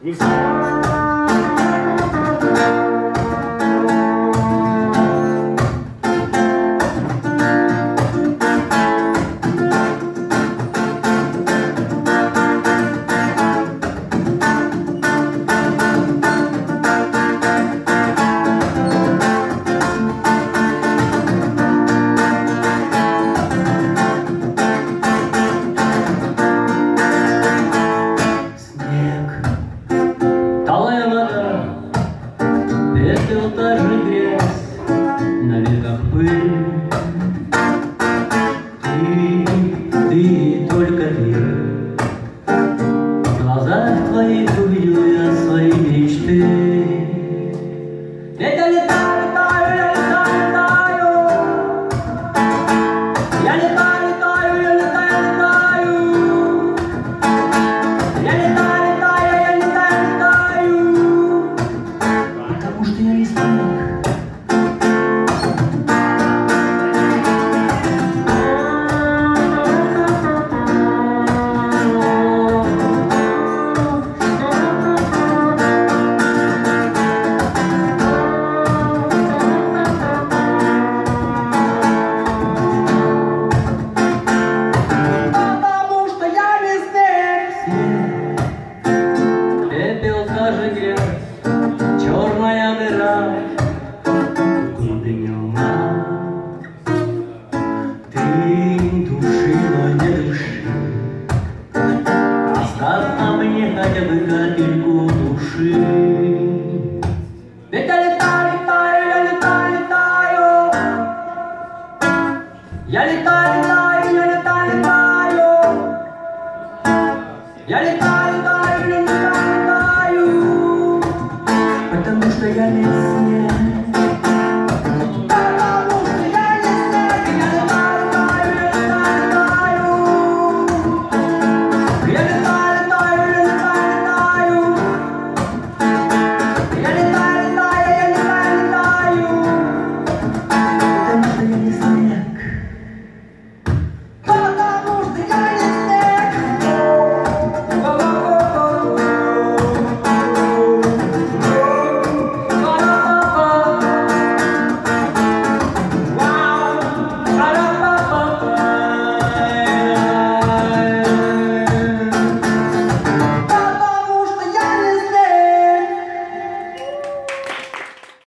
Пепел, та же грязь, на веках пыль. Ты, только ты. В глазах твоих увидел я свои мечты. Ведь я летаю, летаю, я летаю, летаю. Я летаю, летаю, я летаю, летаю. Я летаю, летаю, я летаю, летаю. Потому что я не стану. Пепел, та же грязь, черная дыра глубинила. Ты души, но не души. Оставь на мне хотя бы капельку души. Ведь я летаю, летаю, я летаю, летаю. Я летаю, летаю, я летаю, летаю. Я летаю, летаю, я летаю, летаю. Потому что я не